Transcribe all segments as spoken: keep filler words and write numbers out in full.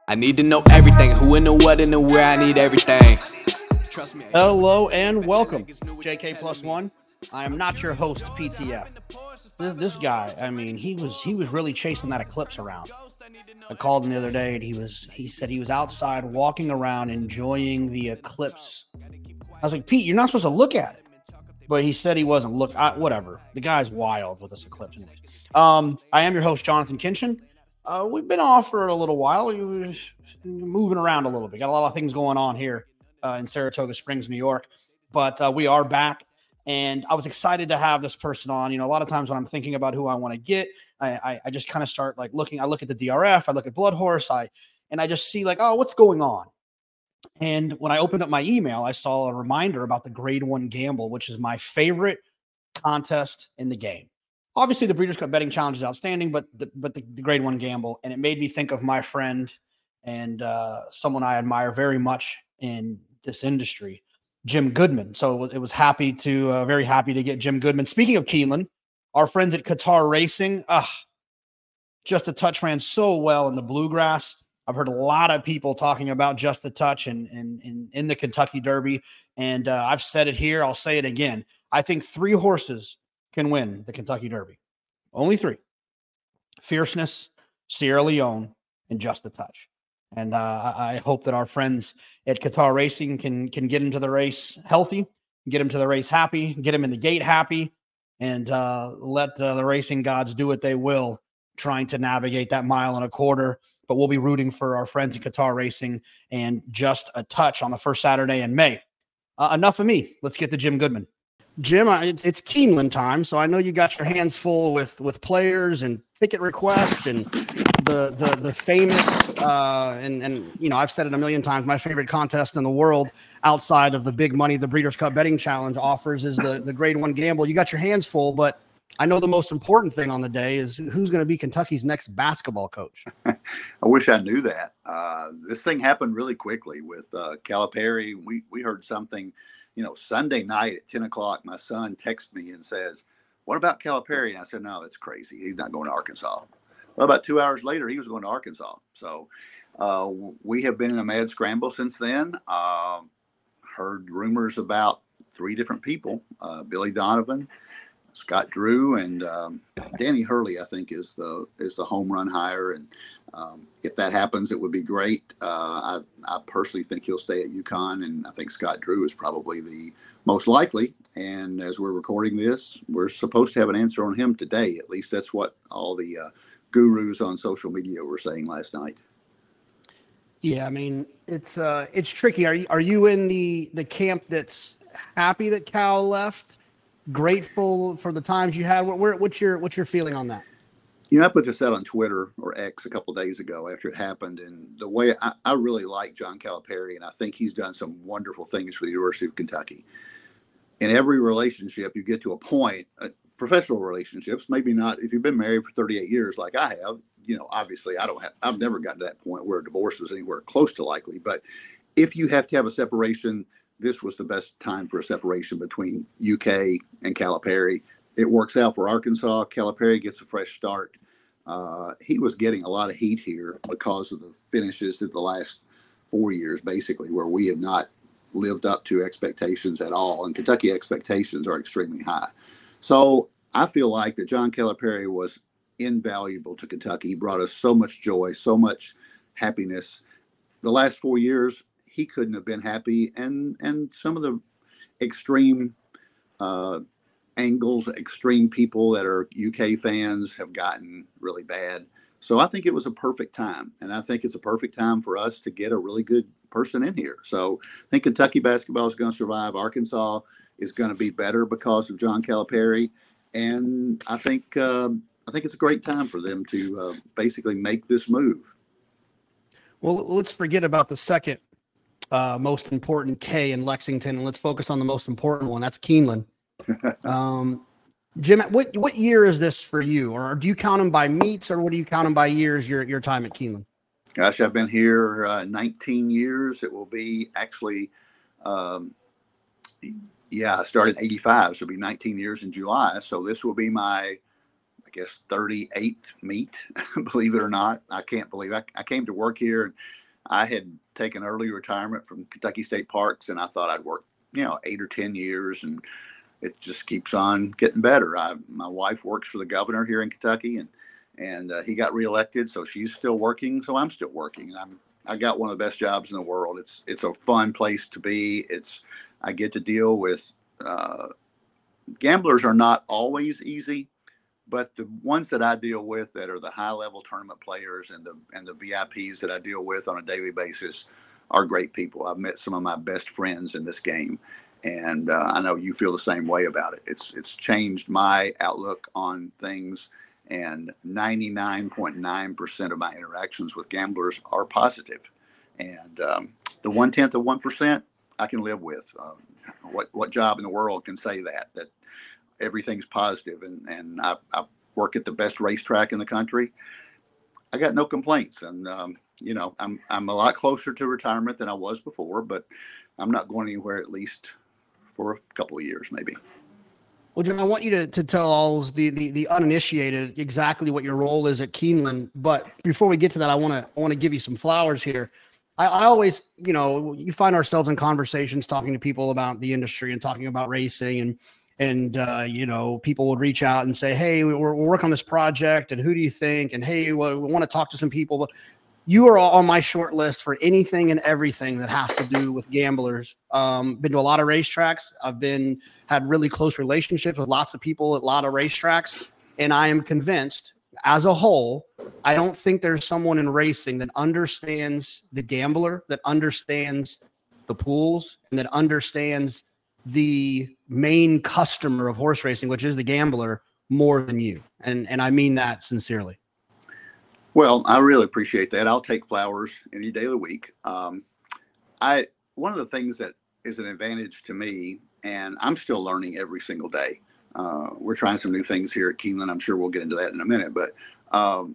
I need to know everything, who and the what and the where, I need everything. Trust me. Hello and welcome, J K Plus One. I am not your host, P T F. This, this guy, I mean, he was he was really chasing that eclipse around. I called him the other day, and he was he said he was outside walking around enjoying the eclipse. I was like, Pete, you're not supposed to look at it. But he said he wasn't. Look, I, whatever. The guy's wild with this eclipse. Anyways. Um, I am your host, Jonathan Kinchin. Uh, we've been off for a little while. We were moving around a little bit. Got a lot of things going on here uh, in Saratoga Springs, New York. But uh, we are back, and I was excited to have this person on. You know, a lot of times when I'm thinking about who I want to get, I, I, I just kind of start like looking. I look at the D R F, I look at Blood Horse, I and I just see like, oh, what's going on? And when I opened up my email, I saw a reminder about the Grade One Gamble, which is my favorite contest in the game. Obviously, the Breeders' Cup Betting Challenge is outstanding, but the, but the, the Grade One Gamble, and it made me think of my friend and uh, someone I admire very much in this industry, Jim Goodman. So it was happy to, uh, very happy to get Jim Goodman. Speaking of Keeneland, our friends at Qatar Racing, uh, Just a Touch ran so well in the Bluegrass. I've heard a lot of people talking about Just a Touch in, in, in, in the Kentucky Derby, and uh, I've said it here. I'll say it again. I think three horses can win the Kentucky Derby. Only three. Fierceness, Sierra Leone, and Just a Touch. And uh, I hope that our friends at Qatar Racing can, can get into the race healthy, get him to the race happy, get him in the gate happy, and uh, let uh, the racing gods do what they will, trying to navigate that mile and a quarter. But we'll be rooting for our friends at Qatar Racing and Just a Touch on the first Saturday in May. Uh, enough of me. Let's get to Jim Goodman. Jim, it's, it's Keeneland time, so I know you got your hands full with with players and ticket requests and the the the famous uh, and and you know I've said it a million times. My favorite contest in the world outside of the big money the Breeders' Cup Betting Challenge offers is the the Grade One Gamble. You got your hands full, but I know the most important thing on the day is who's going to be Kentucky's next basketball coach. I wish I knew that. Uh, this thing happened really quickly with uh, Calipari. We we heard something. You know, Sunday night at ten o'clock, my son texts me and says, what about Calipari? And I said, no, that's crazy. He's not going to Arkansas. Well, about two hours later, he was going to Arkansas. So uh, we have been in a mad scramble since then. Uh, heard rumors about three different people, uh, Billy Donovan, Scott Drew, and um, Danny Hurley, I think, is the is the home run hire. And um, if that happens, it would be great. Uh, I, I personally think he'll stay at UConn, and I think Scott Drew is probably the most likely. And as we're recording this, we're supposed to have an answer on him today. At least that's what all the uh, gurus on social media were saying last night. Yeah, I mean, it's uh, it's tricky. Are you are you in the the camp that's happy that Cal left? Grateful for the times you had? What, what, what's your what's your feeling on that? You know, I put this out on Twitter or X a couple of days ago after it happened, and the way I, I really like John Calipari, and I think he's done some wonderful things for the University of Kentucky. In every relationship, you get to a point, uh, professional relationships, maybe not if you've been married for thirty-eight years like I have. You know, obviously, I don't have. I've never gotten to that point where a divorce was anywhere close to likely. But if you have to have a separation, this was the best time for a separation between U K and Calipari. It works out for Arkansas. Calipari gets a fresh start. Uh, he was getting a lot of heat here because of the finishes of the last four years, basically, where we have not lived up to expectations at all. And Kentucky expectations are extremely high. So I feel like that John Calipari was invaluable to Kentucky. He brought us so much joy, so much happiness. The last four years, he couldn't have been happy. And, and some of the extreme uh, angles, extreme people that are U K fans have gotten really bad. So I think it was a perfect time. And I think it's a perfect time for us to get a really good person in here. So I think Kentucky basketball is going to survive. Arkansas is going to be better because of John Calipari. And I think, um, I think it's a great time for them to uh, basically make this move. Well, let's forget about the second uh, most important K in Lexington, and let's focus on the most important one. That's Keeneland. um, Jim, what what year is this for you? Or do you count them by meets, or what do you count them by years, your, your time at Keeneland? Gosh, I've been here uh, nineteen years. It will be actually, um, yeah, I started in eighty-five, so it'll be nineteen years in July. So this will be my, I guess, thirty-eighth meet, believe it or not. I can't believe I, I came to work here and I had taken early retirement from Kentucky State Parks, and I thought I'd work, you know, eight or ten years, and it just keeps on getting better. I, my wife works for the governor here in Kentucky, and and uh, he got reelected, so she's still working, so I'm still working. I'm I got one of the best jobs in the world. It's it's a fun place to be. It's I get to deal with uh, gamblers are not always easy, but the ones that I deal with that are the high level tournament players and the and the V I Ps that I deal with on a daily basis are great people. I've met some of my best friends in this game, and uh, I know you feel the same way about it. It's it's changed my outlook on things, and ninety-nine point nine percent of my interactions with gamblers are positive, and um, the one tenth of one percent I can live with. Um, what what job in the world can say that that everything's positive? And and I, I work at the best racetrack in the country. I got no complaints, and um, you know I'm I'm a lot closer to retirement than I was before, but I'm not going anywhere, at least for a couple of years, maybe. Well, John, I want you to, to tell all the, the the uninitiated exactly what your role is at Keeneland. But before we get to that, I want to I want to give you some flowers here. I, I always, you know, you find ourselves in conversations talking to people about the industry and talking about racing, and and uh, you know, people would reach out and say, "Hey, we're, we're working on this project, and who do you think?" And hey, well, we want to talk to some people. But you are on my short list for anything and everything that has to do with gamblers. Um, been to a lot of racetracks. I've been had really close relationships with lots of people at a lot of racetracks, and I am convinced, as a whole, I don't think there's someone in racing that understands the gambler, that understands the pools, and that understands the main customer of horse racing, which is the gambler, more than you. And and I mean that sincerely. Well, I really appreciate that. I'll take flowers any day of the week. Um, I one of the things that is an advantage to me, and I'm still learning every single day. Uh, we're trying some new things here at Keeneland. I'm sure we'll get into that in a minute. But um,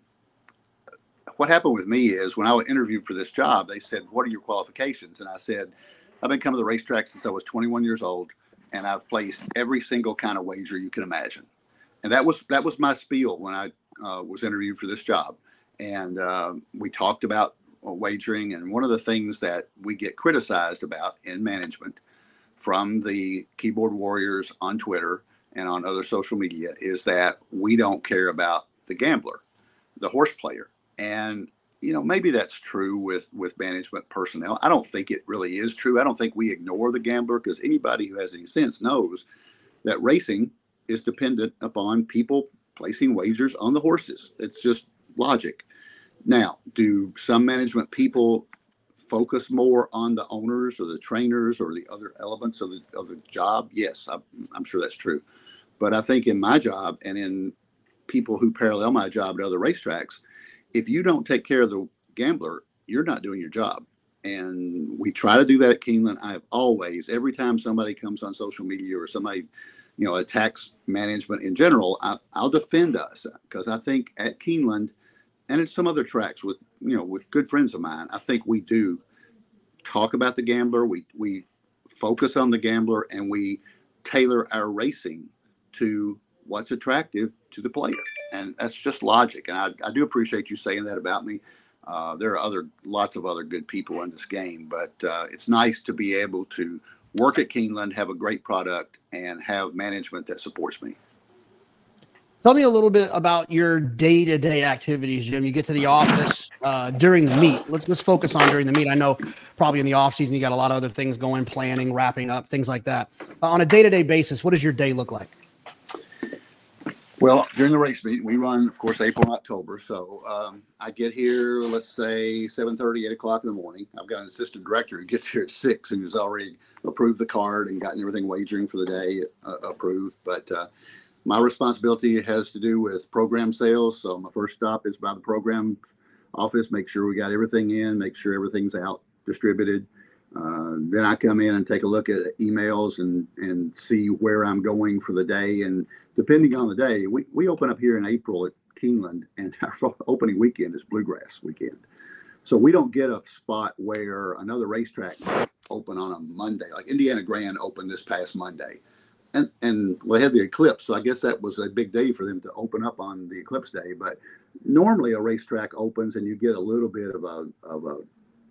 what happened with me is when I was interviewed for this job, they said, "What are your qualifications?" And I said, "I've been coming to the racetrack since I was twenty-one years old, and I've placed every single kind of wager you can imagine." And that was that was my spiel when I uh, was interviewed for this job. And uh, we talked about wagering. And one of the things that we get criticized about in management from the keyboard warriors on Twitter and on other social media is that we don't care about the gambler, the horse player. And, you know, maybe that's true with, with management personnel. I don't think it really is true. I don't think we ignore the gambler, because anybody who has any sense knows that racing is dependent upon people placing wagers on the horses. It's just logic. Now, do some management people focus more on the owners or the trainers or the other elements of the of the job? Yes, I'm, I'm sure that's true. But I think in my job and in people who parallel my job at other racetracks, if you don't take care of the gambler, you're not doing your job. And we try to do that at Keeneland. I've always, every time somebody comes on social media or somebody, you know, attacks management in general, I, I'll defend us, because I think at Keeneland, and at some other tracks with, you know, with good friends of mine, I think we do talk about the gambler. We we focus on the gambler, and we tailor our racing to what's attractive to the player. And that's just logic. And I, I do appreciate you saying that about me. Uh, there are other lots of other good people in this game, but uh, it's nice to be able to work at Keeneland, have a great product, and have management that supports me. Tell me a little bit about your day-to-day activities, Jim. You get to the office uh, during the meet. Let's let's focus on during the meet. I know probably in the off season you got a lot of other things going, planning, wrapping up, things like that. Uh, on a day-to-day basis, what does your day look like? Well, during the race meet, we run, of course, April and October. So um, I get here, let's say seven thirty, eight o'clock in the morning. I've got an assistant director who gets here at six, who's already approved the card and gotten everything wagering for the day uh, approved. But uh, my responsibility has to do with program sales. So my first stop is by the program office, make sure we got everything in, make sure everything's out distributed. Uh, then I come in and take a look at emails and, and see where I'm going for the day. And depending on the day, we, we open up here in April at Keeneland, and our opening weekend is Bluegrass weekend. So we don't get a spot where another racetrack open on a Monday, like Indiana Grand opened this past Monday. and and well, they had the eclipse, so I guess that was a big day for them to open up on the eclipse day. But normally a racetrack opens and you get a little bit of a of a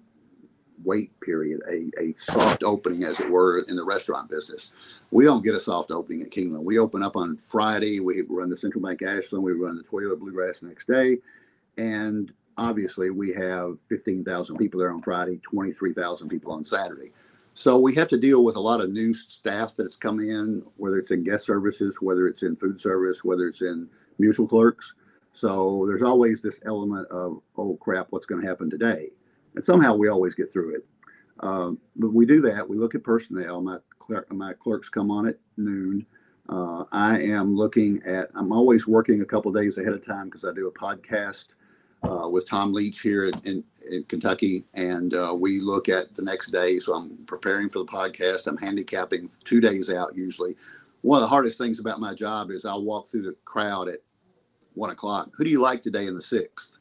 wait period, a, a soft opening, as it were, in the restaurant business. We don't get a soft opening at Keeneland. We open up on Friday. We run the Central Bank Ashland. We run the Toyota Bluegrass the next day. And obviously we have fifteen thousand people there on Friday, twenty-three thousand people on Saturday. So we have to deal with a lot of new staff that's come in, whether it's in guest services, whether it's in food service, whether it's in mutual clerks. So there's always this element of, oh crap, what's going to happen today? And somehow we always get through it. Um, but we do that. We look at personnel. My, clerk, my clerks come on at noon. Uh, I am looking at, I'm always working a couple days ahead of time because I do a podcast uh, with Tom Leach here in, in, in Kentucky. And uh, we look at the next day. So I'm preparing for the podcast. I'm handicapping two days out usually. One of the hardest things about my job is I'll walk through the crowd at one o'clock. Who do you like today in the sixth?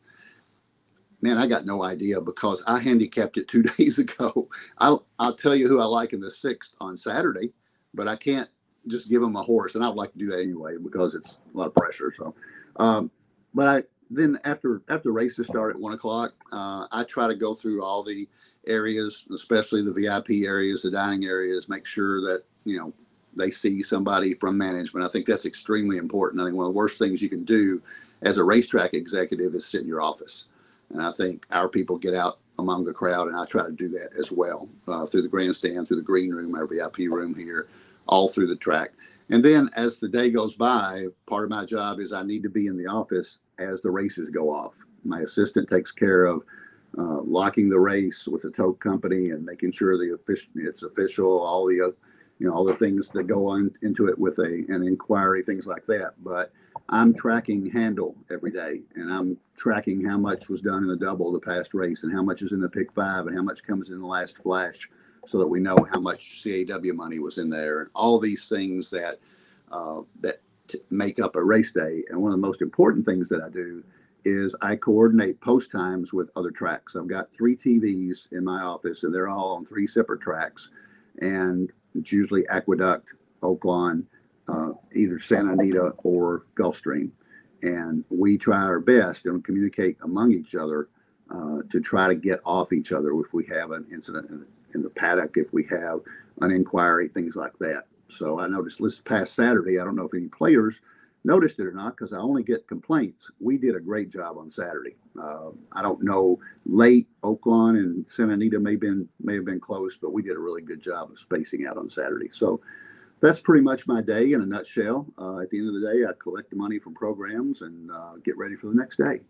Man, I got no idea because I handicapped it two days ago. I'll, I'll tell you who I like in the sixth on Saturday, but I can't just give them a horse. And I'd like to do that anyway because it's a lot of pressure. So, um, but I then after after races start at one o'clock, uh, I try to go through all the areas, especially the V I P areas, the dining areas, make sure that, you know, they see somebody from management. I think that's extremely important. I think one of the worst things you can do as a racetrack executive is sit in your office. And I think our people get out among the crowd, and I try to do that as well, uh, through the grandstand, through the green room, our V I P room here, all through the track. And then as the day goes by, part of my job is I need to be in the office as the races go off. My assistant takes care of uh, locking the race with the tote company and making sure the official, it's official, all the, uh, you know, all the things that go on into it with a an inquiry, things like that. But I'm tracking handle every day, and I'm tracking how much was done in the double the past race and how much is in the pick five and how much comes in the last flash so that we know how much C A W money was in there. All these things that uh, that t- make up a race day. And one of the most important things that I do is I coordinate post times with other tracks. I've got three T Vs in my office, and they're all on three separate tracks. And it's usually Aqueduct, Oaklawn, uh, either Santa Anita or Gulfstream. And we try our best and communicate among each other uh, to try to get off each other if we have an incident in the, in the paddock, if we have an inquiry, things like that. So I noticed this past Saturday, I don't know if any players noticed it or not because I only get complaints. We did a great job on Saturday. Uh, I don't know, late Oaklawn and Santa Anita may have been may have been close, but we did a really good job of spacing out on Saturday. So that's pretty much my day in a nutshell. Uh, at the end of the day, I collect the money from programs and uh, get ready for the next day.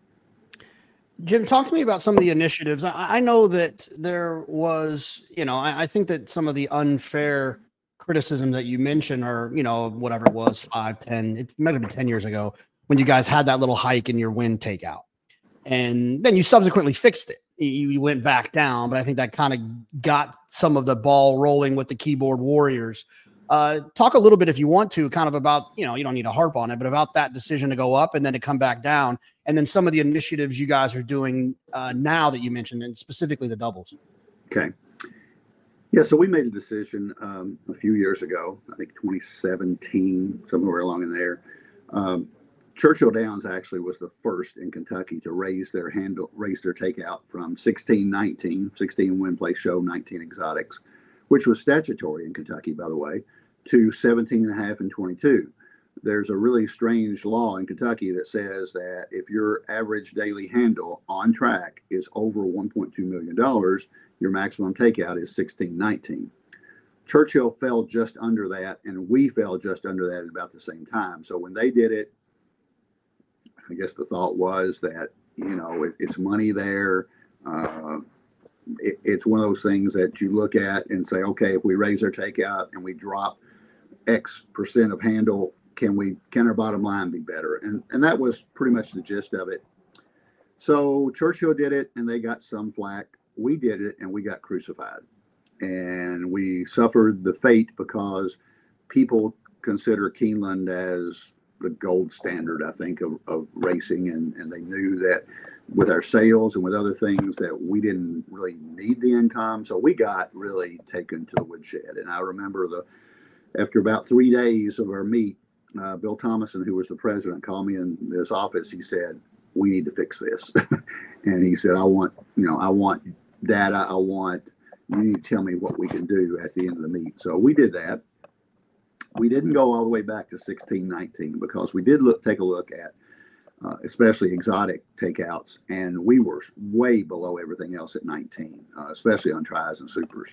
Jim, talk to me about some of the initiatives. I, I know that there was, you know, I, I think that some of the unfair criticism that you mentioned, or, you know, whatever it was, five, ten, it might have been ten years ago when you guys had that little hike in your win takeout. And then you subsequently fixed it. You, you went back down, but I think that kind of got some of the ball rolling with the keyboard warriors. Uh, talk a little bit, if you want to, kind of about, you know, you don't need to harp on it, but about that decision to go up and then to come back down. And then some of the initiatives you guys are doing uh, now that you mentioned, and specifically the doubles. Okay. Yeah, so we made a decision um, a few years ago, I think twenty seventeen, somewhere along in there. Um, Churchill Downs actually was the first in Kentucky to raise their handle, raise their takeout from sixteen nineteen, sixteen win play show, nineteen exotics, which was statutory in Kentucky, by the way, to seventeen and a half and twenty-two. There's a really strange law in Kentucky that says that if your average daily handle on track is over one point two million dollars, your maximum takeout is sixteen nineteen. Churchill fell just under that, and we fell just under that at about the same time. So when they did it, I guess the thought was that, you know, it, it's money there. Uh, it, it's one of those things that you look at and say, okay, if we raise our takeout and we drop X percent of handle, can we, can our bottom line be better? And and that was pretty much the gist of it. So Churchill did it and they got some flack. We did it and we got crucified. And we suffered the fate because people consider Keeneland as the gold standard, I think, of, of racing. And, and they knew that with our sales and with other things that we didn't really need the income. So we got really taken to the woodshed. And I remember the After about three days of our meet, uh, Bill Thomason, who was the president, called me in his office. He said, "We need to fix this." And he said, "I want, you know, I want data. I want, you need to tell me what we can do at the end of the meet." So we did that. We didn't go all the way back to sixteen nineteen because we did look, take a look at, uh, especially exotic takeouts, and we were way below everything else at nineteen, uh, especially on tries and supers.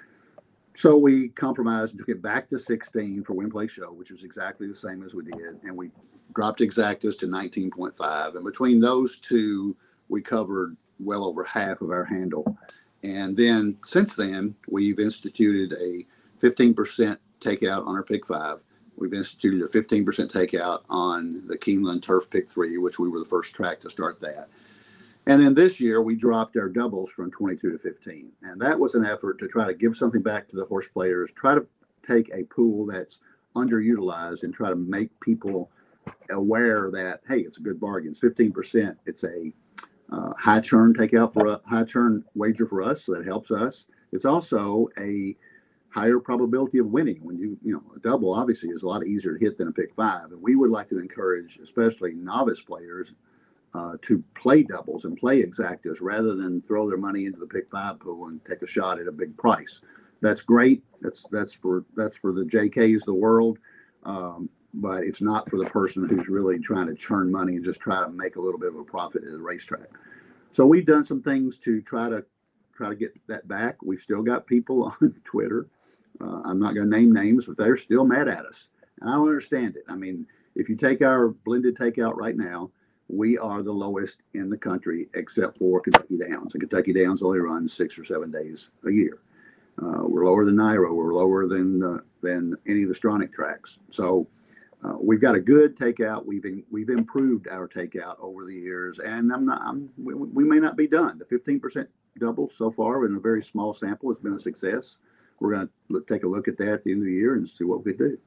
So we compromised and took it back to sixteen for win play show, which was exactly the same as we did, and we dropped exactas to nineteen point five. And between those two, we covered well over half of our handle. And then since then, we've instituted a fifteen percent takeout on our pick five. We've instituted a fifteen percent takeout on the Keeneland Turf pick three, which we were the first track to start that. And then this year we dropped our doubles from twenty-two to fifteen. And that was an effort to try to give something back to the horse players, try to take a pool that's underutilized and try to make people aware that, hey, it's a good bargain. It's fifteen percent. It's a uh, high churn takeout for a high churn wager for us. So that helps us. It's also a higher probability of winning. When you, you know, a double obviously is a lot easier to hit than a pick five. And we would like to encourage, especially novice players, uh, to play doubles and play exactas rather than throw their money into the pick five pool and take a shot at a big price. That's great. That's, that's for, that's for the J Ks of the world. Um, but it's not for the person who's really trying to churn money and just try to make a little bit of a profit at a racetrack. So we've done some things to try to try to get that back. We've still got people on Twitter. Uh, I'm not going to name names, but they're still mad at us. And I don't understand it. I mean, if you take our blended takeout right now, we are the lowest in the country except for Kentucky Downs. And Kentucky Downs only runs six or seven days a year. Uh, we're lower than Nairo. We're lower than uh, than any of the Stronach tracks. So uh, we've got a good takeout. We've in, we've improved our takeout over the years, and I'm not. I'm, we, we may not be done. The fifteen percent double so far in a very small sample has been a success. We're going to look, take a look at that at the end of the year and see what we do.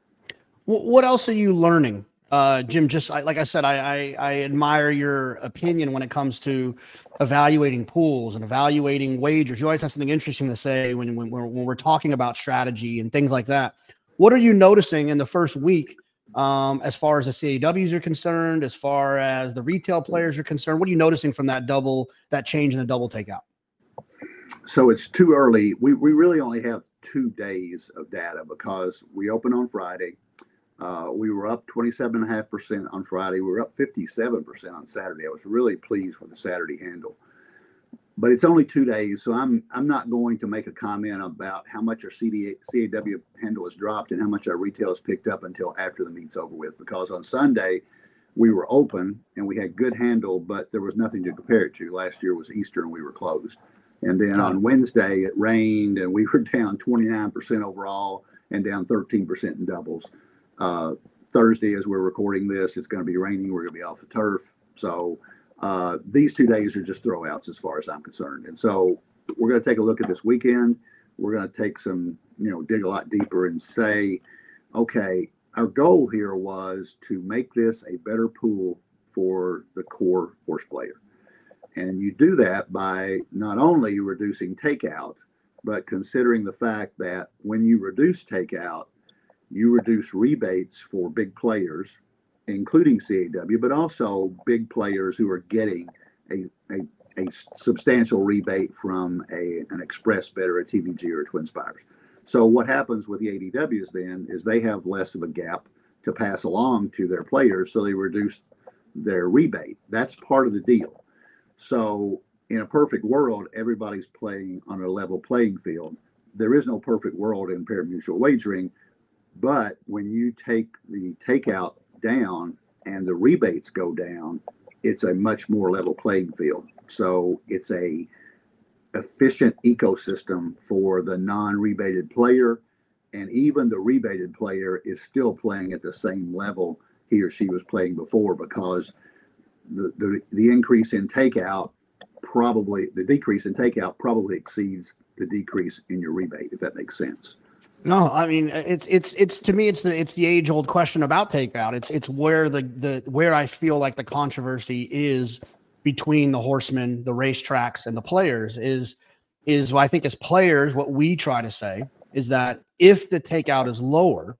What else are you learning, uh, Jim? Just I, like I said, I, I I admire your opinion when it comes to evaluating pools and evaluating wagers. You always have something interesting to say when when we're, when we're talking about strategy and things like that. What are you noticing in the first week um, as far as the C A Ws are concerned, as far as the retail players are concerned? What are you noticing from that double, that change in the double takeout? So it's too early. We we really only have two days of data because we open on Friday. Uh, we were up twenty-seven point five percent on Friday. We were up fifty-seven percent on Saturday. I was really pleased with the Saturday handle. But it's only two days, so I'm I'm not going to make a comment about how much our C D A, C A W handle has dropped and how much our retail has picked up until after the meet's over with. Because on Sunday, we were open and we had good handle, but there was nothing to compare it to. Last year was Easter and we were closed. And then on Wednesday, it rained and we were down twenty-nine percent overall and down thirteen percent in doubles. Uh, Thursday, as we're recording this, it's going to be raining. We're going to be off the turf. So uh, these two days are just throwouts as far as I'm concerned. And so we're going to take a look at this weekend. We're going to take some, you know, dig a lot deeper and say, okay, our goal here was to make this a better pool for the core horse player. And you do that by not only reducing takeout, but considering the fact that when you reduce takeout, you reduce rebates for big players, including C A W, but also big players who are getting a, a, a substantial rebate from a, an Express Bet or a T V G or a Twin Spires. So what happens with the A D Ws then is they have less of a gap to pass along to their players, so they reduce their rebate. That's part of the deal. So in a perfect world, everybody's playing on a level playing field. There is no perfect world in pari-mutuel wagering, but when you take the takeout down and the rebates go down, it's a much more level playing field. So it's a efficient ecosystem for the non-rebated player, and even the rebated player is still playing at the same level he or she was playing before, because the, the, the increase in takeout probably, the decrease in takeout probably exceeds the decrease in your rebate, if that makes sense. No, I mean, it's, it's, it's, to me, it's the, it's the age old question about takeout. It's, it's where the, the, where I feel like the controversy is between the horsemen, the racetracks, and the players is, is what I think as players, what we try to say is that if the takeout is lower,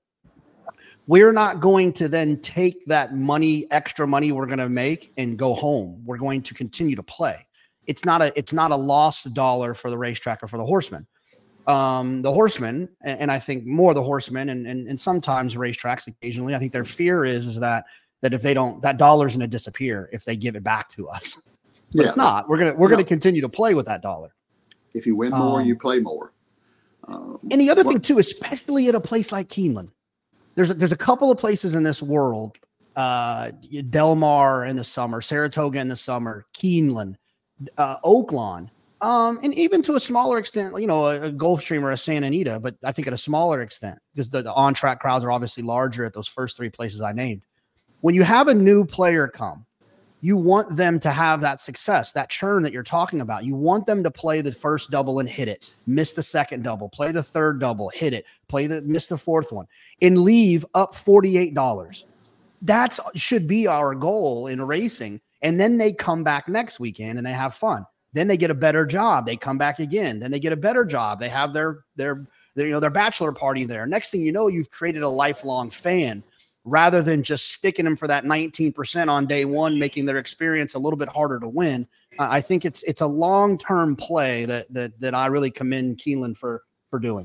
we're not going to then take that money, extra money we're going to make and go home. We're going to continue to play. It's not a, it's not a lost dollar for the racetrack or for the horseman. Um, the horsemen, and, and I think more the horsemen and, and, and sometimes racetracks occasionally, I think their fear is, is that, that if they don't, that dollar's going to disappear if they give it back to us. But yeah, it's not. We're going to, we're no. going to continue to play with that dollar. If you win more, um, you play more. Um, and the other well, thing too, especially at a place like Keeneland, There's a, there's a couple of places in this world, uh, Del Mar in the summer, Saratoga in the summer, Keeneland, uh, Oaklawn, um, and even to a smaller extent, you know, a, a Gulfstream or a Santa Anita, but I think at a smaller extent because the, the on-track crowds are obviously larger at those first three places I named. When you have a new player come, you want them to have that success, that churn that you're talking about. You want them to play the first double and hit it, miss the second double, play the third double, hit it, play the miss the fourth one, and leave up forty-eight dollars. That should be our goal in racing. And then they come back next weekend and they have fun. Then they get a better job. They come back again. Then they get a better job. They have their their, their you know their bachelor party there. Next thing you know, you've created a lifelong fan, rather than just sticking them for that nineteen percent on day one, making their experience a little bit harder to win. Uh, I think it's it's a long-term play that that that I really commend Keeneland for for doing.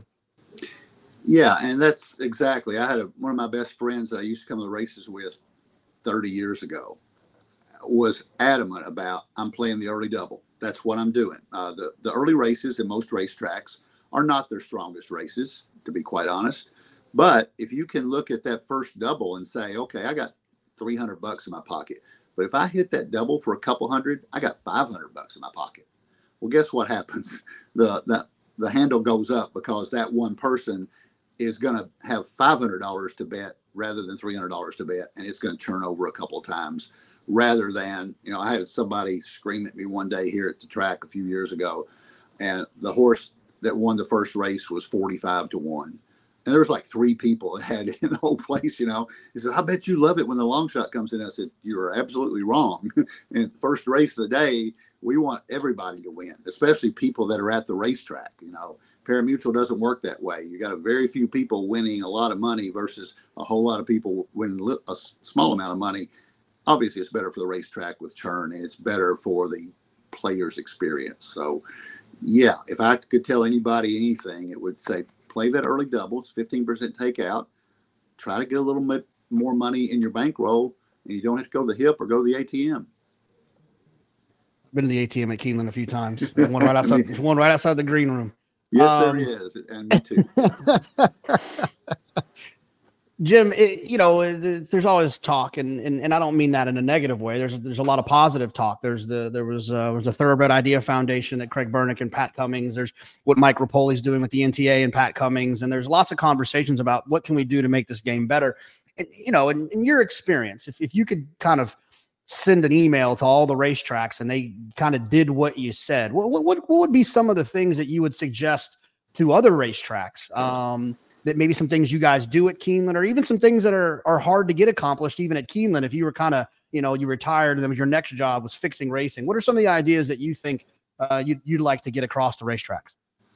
Yeah, and that's exactly. I had a, one of my best friends that I used to come to the races with thirty years ago was adamant about, I'm playing the early double. That's what I'm doing. Uh, the, the early races in most racetracks are not their strongest races, to be quite honest. But if you can look at that first double and say, okay, I got three hundred bucks in my pocket, but if I hit that double for a couple hundred, I got five hundred bucks in my pocket. Well, guess what happens? The, the, the handle goes up because that one person is going to have five hundred dollars to bet rather than three hundred dollars to bet. And it's going to turn over a couple of times rather than, you know, I had somebody scream at me one day here at the track a few years ago, and the horse that won the first race was forty-five to one. And there was like three people that had it in the whole place, you know. He said, I bet you love it when the long shot comes in. I said, you're absolutely wrong. And first race of the day, we want everybody to win, especially people that are at the racetrack. You know, Pari-Mutuel doesn't work that way. You got a very few people winning a lot of money versus a whole lot of people winning a small amount of money. Obviously, it's better for the racetrack with churn, and it's better for the player's experience. So, yeah, if I could tell anybody anything, it would say, play that early double. It's fifteen percent takeout. Try to get a little bit more money in your bankroll, and you don't have to go to the hip or go to the A T M. Been to the A T M at Keeneland a few times. One right outside, I mean, one right outside the green room. Yes, um, there is, and me too. Jim, it, you know, it, there's always talk, and, and and I don't mean that in a negative way. There's there's a lot of positive talk. There's the there was uh, was the Thoroughbred Idea Foundation that Craig Bernick and Pat Cummings. There's what Mike Rapoli's doing with the N T A and Pat Cummings, and there's lots of conversations about what can we do to make this game better. And you know, in, in your experience, if if you could kind of send an email to all the racetracks and they kind of did what you said, what what what would be some of the things that you would suggest to other racetracks? Um, that maybe some things you guys do at Keeneland, or even some things that are are hard to get accomplished even at Keeneland. If you were kind of, you know, you retired and then was your next job was fixing racing, what are some of the ideas that you think uh, you'd, you'd like to get across the racetracks?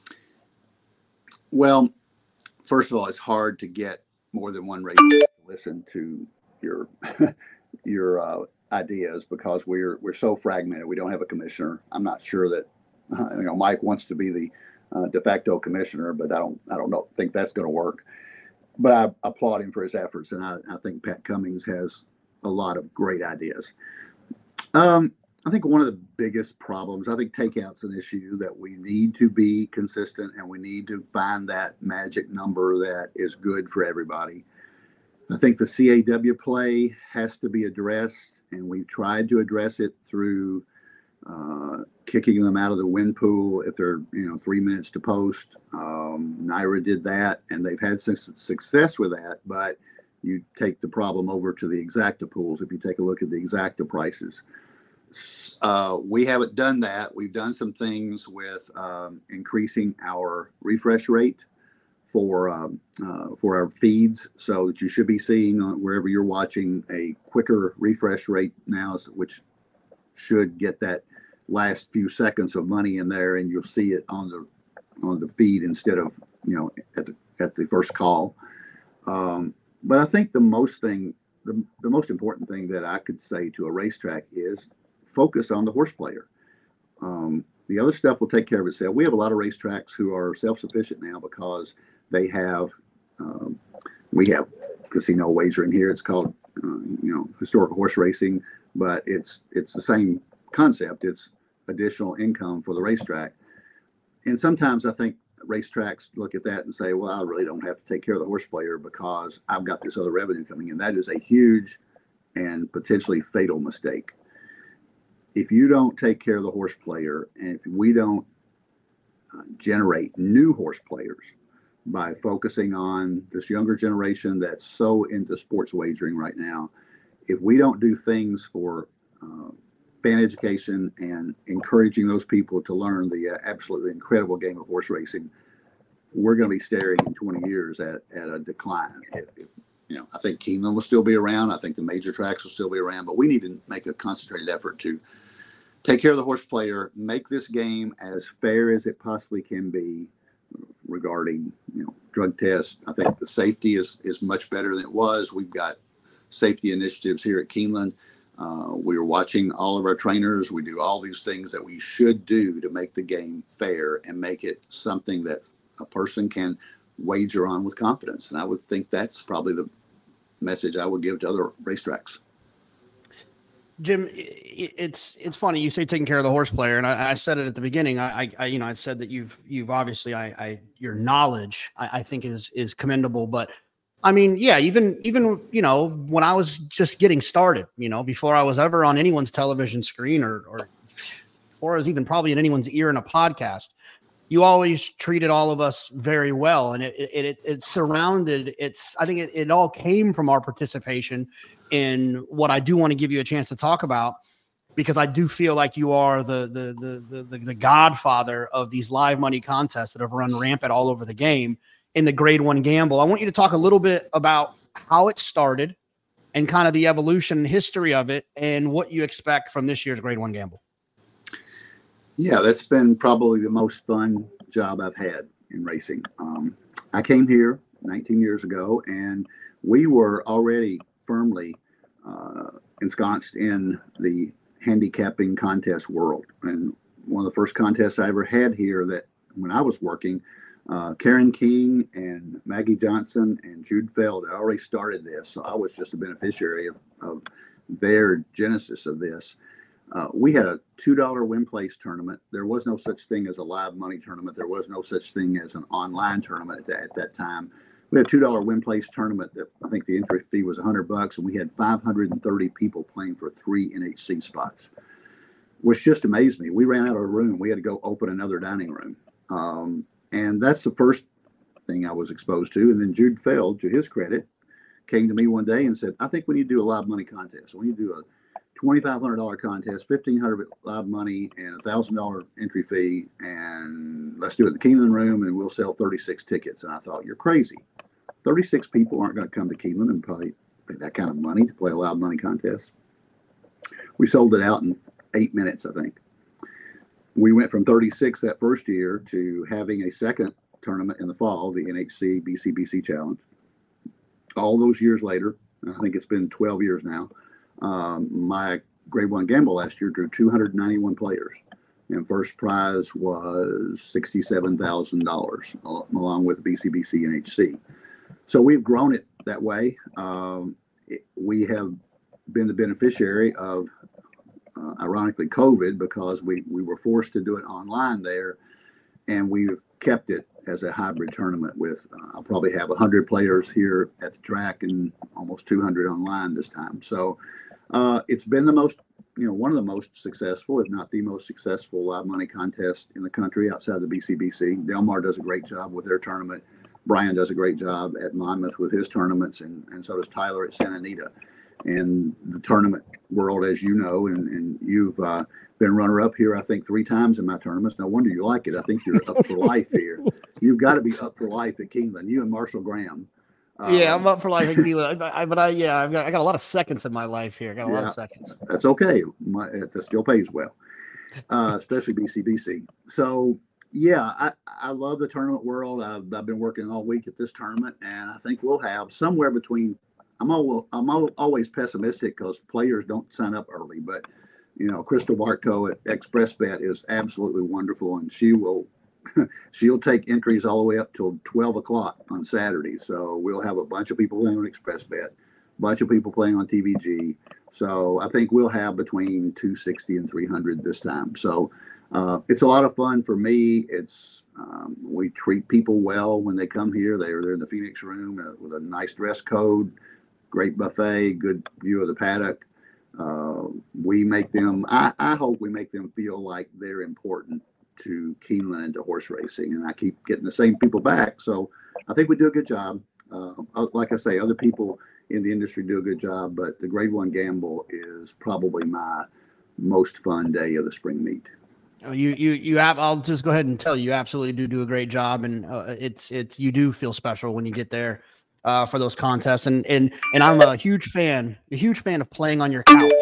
Well, first of all, it's hard to get more than one racetrack to listen to your your uh, ideas because we're we're so fragmented. We don't have a commissioner. I'm not sure that uh, you know Mike wants to be the Uh, de facto commissioner, but I don't, I don't know, think that's going to work. But I applaud him for his efforts, and I, I think Pat Cummings has a lot of great ideas. Um, I think one of the biggest problems, I think takeout's an issue that we need to be consistent, and we need to find that magic number that is good for everybody. I think the C A W play has to be addressed, and we've tried to address it through uh, kicking them out of the win pool if they're, you know, three minutes to post. Um, Naira did that, and they've had some success with that, but you take the problem over to the exacta pools. If you take a look at the exacta prices, uh, we haven't done that. We've done some things with um, increasing our refresh rate for um, uh, for our feeds, so that you should be seeing uh, wherever you're watching a quicker refresh rate now, which should get that last few seconds of money in there, and you'll see it on the on the feed instead of you know, at the, at the first call. Um, but I think the most thing, the, the most important thing that I could say to a racetrack is focus on the horse player. Um, the other stuff will take care of itself. We have a lot of racetracks who are self-sufficient now because they have, um, we have casino wagering here. It's called, uh, you know, historical horse racing, but it's, it's the same concept. It's additional income for the racetrack. And sometimes I think racetracks look at that and say, well, I really don't have to take care of the horse player because I've got this other revenue coming in. That is a huge and potentially fatal mistake. If you don't take care of the horse player, and if we don't uh, generate new horse players by focusing on this younger generation that's so into sports wagering right now, if we don't do things for uh, fan education and encouraging those people to learn the uh, absolutely incredible game of horse racing, we're going to be staring in twenty years at, at a decline. If, if, you know, I think Keeneland will still be around. I think the major tracks will still be around, but we need to make a concentrated effort to take care of the horse player, make this game as fair as it possibly can be regarding, you know, drug tests. I think the safety is, is much better than it was. We've got safety initiatives here at Keeneland. Uh, we're watching all of our trainers. We do all these things that we should do to make the game fair and make it something that a person can wager on with confidence. And I would think that's probably the message I would give to other racetracks. Jim, it's it's funny you say taking care of the horse player, and I, I said it at the beginning. I, I you know I said that you've you've obviously I, I your knowledge I, I think is is commendable, but I mean, yeah, even even you know when I was just getting started, you know, before I was ever on anyone's television screen or or before I was even probably in anyone's ear in a podcast, you always treated all of us very well, and it it it, it surrounded. It's I think it, it all came from our participation in what I do want to give you a chance to talk about, because I do feel like you are the the the the, the godfather of these live money contests that have run rampant all over the game in the grade one gamble. I want you to talk a little bit about how it started and kind of the evolution and history of it and what you expect from this year's grade one gamble. Yeah, that's been probably the most fun job I've had in racing. Um, I came here nineteen years ago, and we were already firmly uh, ensconced in the handicapping contest world. And one of the first contests I ever had here, that when I was working, uh, Karen King and Maggie Johnson and Jude Feld had already started this. So I was just a beneficiary of, of their genesis of this. Uh, we had a two dollar win place tournament. There was no such thing as a live money tournament. There was no such thing as an online tournament at that, at that time. We had a two dollar win place tournament that I think the entry fee was a hundred bucks, and we had five hundred thirty people playing for three N H C spots, which just amazed me. We ran out of a room. We had to go open another dining room. Um, and that's the first thing I was exposed to. And then Jude Feld, to his credit, came to me one day and said, I think we need to do a live money contest. We need to do a twenty-five hundred dollars contest, fifteen hundred dollars live money, and a one thousand dollars entry fee. And let's do it in the Keeneland room, and we'll sell thirty-six tickets. And I thought, you're crazy. thirty-six people aren't going to come to Keeneland and pay, pay that kind of money to play a live money contest. We sold it out in eight minutes, I think. We went from thirty-six that first year to having a second tournament in the fall, the N H C B C B C Challenge. All those years later, I think it's been twelve years now, um, my grade one gamble last year drew two hundred ninety-one players. And first prize was sixty-seven thousand dollars, along with B C B C N H C. So we've grown it that way. Um, it, we have been the beneficiary of, uh, ironically, COVID, because we, we were forced to do it online there, and we've kept it as a hybrid tournament with, uh, I'll probably have one hundred players here at the track and almost two hundred online this time. So uh, it's been the most, you know, one of the most successful, if not the most successful live money contest in the country outside of the B C B C. Delmar does a great job with their tournament. Brian does a great job at Monmouth with his tournaments, and, and so does Tyler at Santa Anita. And the tournament world, as you know, and, and you've uh, been runner-up here, I think, three times in my tournaments. No wonder you like it. I think you're up for life here. You've got to be up for life at Keeneland. You and Marshall Graham. Um, yeah, I'm up for life at Keeneland. I, I, but I, yeah, I've got I got a lot of seconds in my life here. I got a yeah, lot of seconds. That's okay. My, that still pays well, uh, especially B C B C. So Yeah, I, I love the tournament world. I've, I've been working all week at this tournament, and I think we'll have somewhere between. I'm al- I'm al- always pessimistic because players don't sign up early, but you know, Crystal Bartko at ExpressBet is absolutely wonderful, and she will she'll take entries all the way up till twelve o'clock on Saturday. So we'll have a bunch of people playing on ExpressBet, a bunch of people playing on T V G. So I think we'll have between two sixty and three hundred this time. So. Uh, it's a lot of fun for me. It's um, we treat people well when they come here. They're they're in the Phoenix room uh, with a nice dress code, great buffet, good view of the paddock. Uh, we make them. I, I hope we make them feel like they're important to Keeneland and to horse racing. And I keep getting the same people back, so I think we do a good job. Uh, like I say, other people in the industry do a good job, but the Grade One Gamble is probably my most fun day of the spring meet. You, you, you have, I'll just go ahead and tell you, you absolutely do do a great job. And uh, it's, it's, you do feel special when you get there uh, for those contests. And, and, and I'm a huge fan, a huge fan of playing on your couch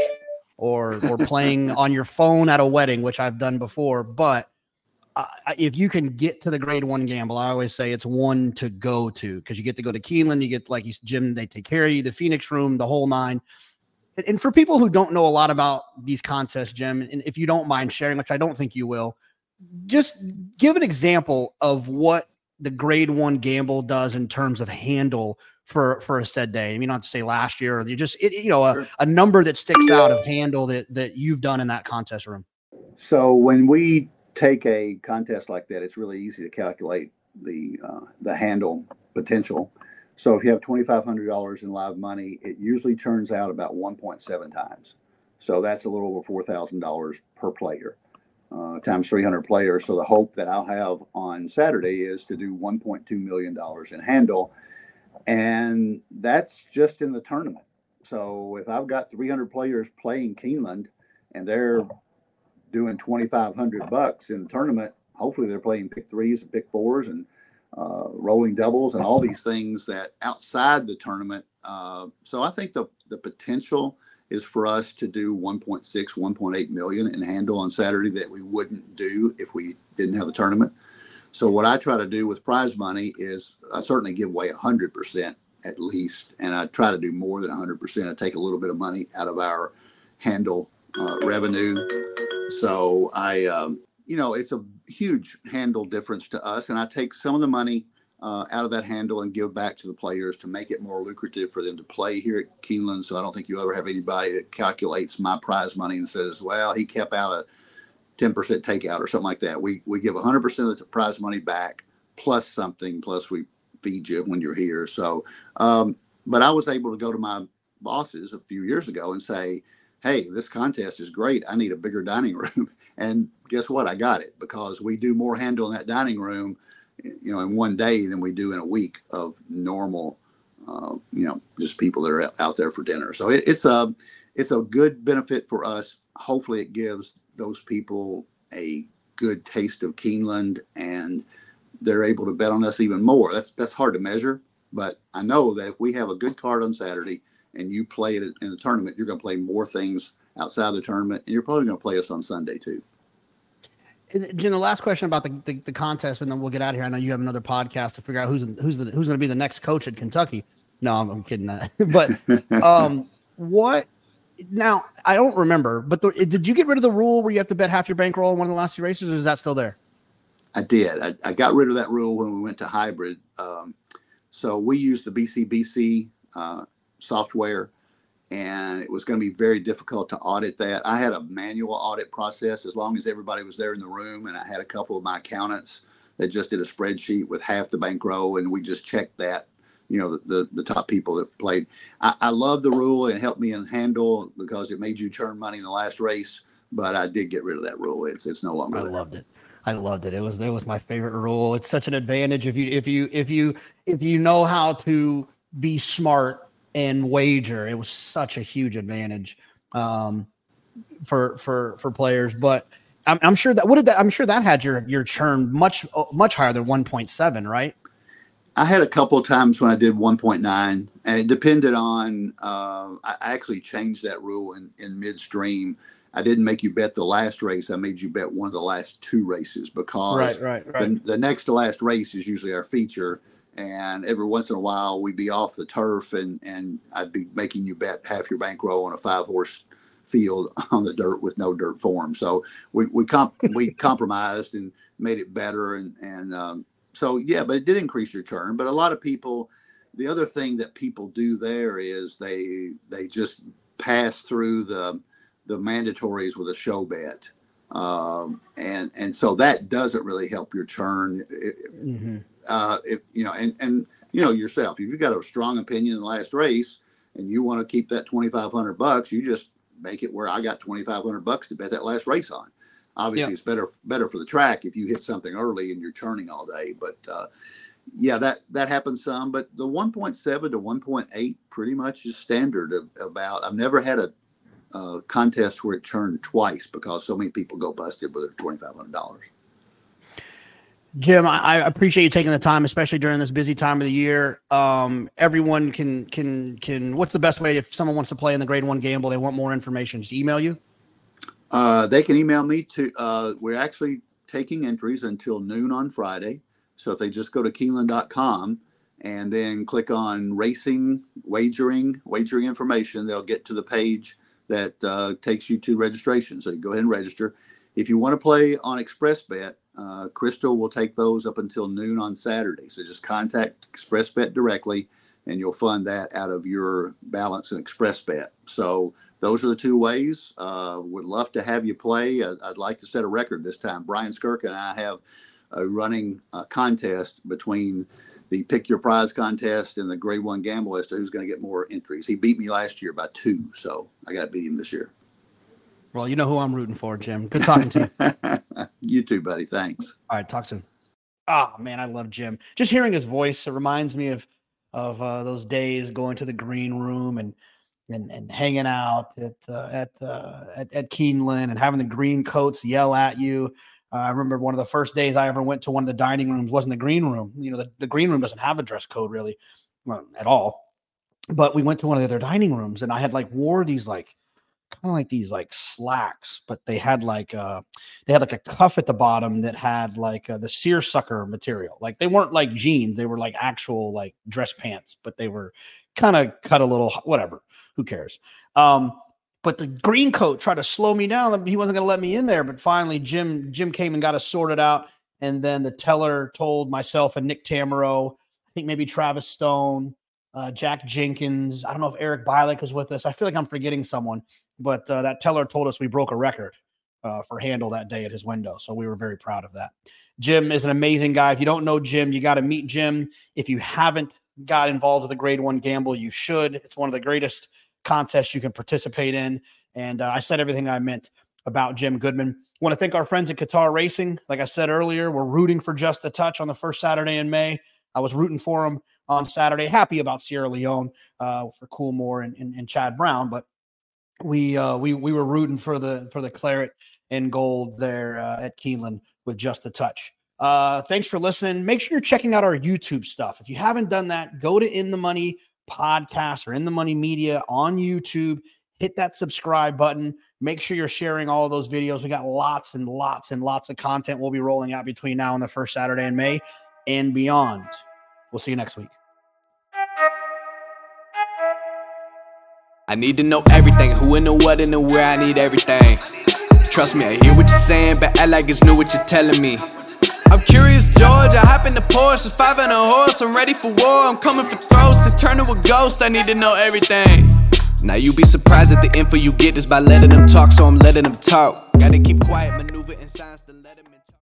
or, or playing on your phone at a wedding, which I've done before. But uh, if you can get to the Grade One Gamble, I always say it's one to go to, because you get to go to Keeneland, you get, like he's Jim, they take care of you, the Phoenix room, the whole nine. And for people who don't know a lot about these contests, Jim, and if you don't mind sharing, which I don't think you will, just give an example of what the Grade One Gamble does in terms of handle for, for a said day. I mean, you don't have to say last year, or you just, it, you know, a, a number that sticks out of handle that, that you've done in that contest room. So when we take a contest like that, it's really easy to calculate the, uh, the handle potential. So if you have twenty-five hundred dollars in live money, it usually turns out about one point seven times. So that's a little over four thousand dollars per player, uh, times three hundred players. So the hope that I'll have on Saturday is to do one point two million dollars in handle. And that's just in the tournament. So if I've got three hundred players playing Keeneland and they're doing twenty-five hundred bucks in the tournament, hopefully they're playing pick threes and pick fours and Uh, rolling doubles and all these things that outside the tournament. Uh, so I think the, the potential is for us to do one point six, one point eight million in handle on Saturday that we wouldn't do if we didn't have the tournament. So what I try to do with prize money is I certainly give away one hundred percent at least, and I try to do more than one hundred percent. I take a little bit of money out of our handle uh, revenue. So I, um, you know, it's a huge handle difference to us. And I take some of the money uh, out of that handle and give back to the players to make it more lucrative for them to play here at Keeneland. So I don't think you'll ever have anybody that calculates my prize money and says, well, he kept out a ten percent takeout or something like that. We we give one hundred percent of the prize money back plus something, plus we feed you when you're here. So, um, but I was able to go to my bosses a few years ago and say, hey, this contest is great. I need a bigger dining room. And guess what? I got it, because we do more handle in that dining room, you know, in one day than we do in a week of normal, uh, you know, just people that are out there for dinner. So it, it's a, it's a good benefit for us. Hopefully it gives those people a good taste of Keeneland and they're able to bet on us even more. That's, that's hard to measure, but I know that if we have a good card on Saturday and you play it in the tournament, you're going to play more things outside the tournament, and you're probably going to play us on Sunday too. Jim, the last question about the, the, the contest, and then we'll get out of here. I know you have another podcast to figure out who's who's the, who's going to be the next coach at Kentucky. No, I'm, I'm kidding. But um, what? Now I don't remember. But the, did you get rid of the rule where you have to bet half your bankroll in one of the last two races, or is that still there? I did. I, I got rid of that rule when we went to hybrid. Um, so we used the B C B C uh, software, and it was going to be very difficult to audit that. I had a manual audit process as long as everybody was there in the room, and I had a couple of my accountants that just did a spreadsheet with half the bankroll, and we just checked that, you know, the, the, the top people that played. I, I love the rule, and it helped me in handle because it made you churn money in the last race, but I did get rid of that rule. It's it's no longer I there. loved it. I loved it. It was it was my favorite rule. It's such an advantage if you if you if you if you know how to be smart and wager. It was such a huge advantage um, for for for players. But I'm, I'm sure that what did that I'm sure that had your your churn much much higher than one point seven, right? I had a couple of times when I did one point nine, and it depended on. Uh, I actually changed that rule in in midstream I didn't make you bet the last race. I made you bet one of the last two races because right, right, right. The, the next to last race is usually our feature. And every once in a while we'd be off the turf and, and I'd be making you bet half your bankroll on a five horse field on the dirt with no dirt form. So we, we, comp, we compromised and made it better. And, and, um, so, yeah, but it did increase your turn. But a lot of people, the other thing that people do there is they, they just pass through the, the mandatories with a show bet. Um, and, and so that doesn't really help your churn. Mm-hmm. Uh, if, you know, and, and, you know, yourself, if you've got a strong opinion in the last race and you want to keep that twenty-five hundred bucks, you just make it where I got twenty-five hundred bucks to bet that last race on. Obviously, yeah. It's better, better for the track if you hit something early and you're churning all day, but, uh, yeah, that, that happens some, but the one point seven to one point eight pretty much is standard of, about, I've never had a, Uh, contest where it churned twice because so many people go busted with their twenty-five hundred dollars. Jim, I, I appreciate you taking the time, especially during this busy time of the year. Um, everyone can, can, can, what's the best way if someone wants to play in the grade one gamble, they want more information, just email you? Uh, they can email me to, uh, we're actually taking entries until noon on Friday. So if they just go to Keeneland dot com and then click on racing, wagering, wagering information, they'll get to the page that uh, takes you to registration. So you go ahead and register. If you want to play on ExpressBet, uh, Crystal will take those up until noon on Saturday. So just contact ExpressBet directly and you'll fund that out of your balance in ExpressBet. So those are the two ways. Uh, would love to have you play. I'd, I'd like to set a record this time. Brian Skirk and I have a running uh, contest between the Pick Your Prize contest and the grade one gamble as to who's going to get more entries. He beat me last year by two, so I got to beat him this year. Well, you know who I'm rooting for, Jim. Good talking to you. You too, buddy. Thanks. All right, talk soon. Ah, oh, man, I love Jim. Just hearing his voice, it reminds me of of uh, those days going to the green room and and and hanging out at uh, at, uh, at at Keeneland and having the green coats yell at you. Uh, I remember one of the first days I ever went to one of the dining rooms wasn't the green room. You know, the, the green room doesn't have a dress code really, well, at all. But we went to one of the other dining rooms and I had like wore these like kind of like these like slacks, but they had like uh they had like a cuff at the bottom that had like uh, the seersucker material. Like they weren't like jeans, they were like actual like dress pants, but they were kind of cut a little, whatever. Who cares? Um, But the green coat tried to slow me down. He wasn't going to let me in there. But finally, Jim Jim came and got us sorted out. And then the teller told myself and Nick Tamero, I think maybe Travis Stone, uh, Jack Jenkins. I don't know if Eric Bilek was with us. I feel like I'm forgetting someone. But uh, that teller told us we broke a record uh, for handle that day at his window. So we were very proud of that. Jim is an amazing guy. If you don't know Jim, you got to meet Jim. If you haven't got involved with the grade one gamble, you should. It's one of the greatest contest you can participate in. And uh, I said everything I meant about Jim Goodman. I want to thank our friends at Qatar Racing. Like I said earlier, we're rooting for Just a Touch on the first Saturday in May. I was rooting for him on Saturday. Happy about Sierra Leone uh, for Coolmore and, and, and Chad Brown, but we uh, we we were rooting for the for the claret and gold there uh, at Keeneland with Just a Touch. Uh, thanks for listening. Make sure you're checking out our YouTube stuff. If you haven't done that, go to In the Money Podcast or In the Money Media on YouTube. Hit that subscribe button. Make sure you're sharing all of those videos. We got lots and lots and lots of content we'll be rolling out between now and the first Saturday in May and beyond. We'll see you next week. I need to know everything. Who and the what and the where. I need everything. Trust me, I hear what you're saying, but act like it's new what you're telling me. I'm curious, George. I hop in the Porsche, it's five and a horse. I'm ready for war. I'm coming for throats to turn to a ghost. I need to know everything. Now you be surprised at the info you get is by letting them talk, so I'm letting them talk. Gotta keep quiet, maneuver in silence to let them in talk.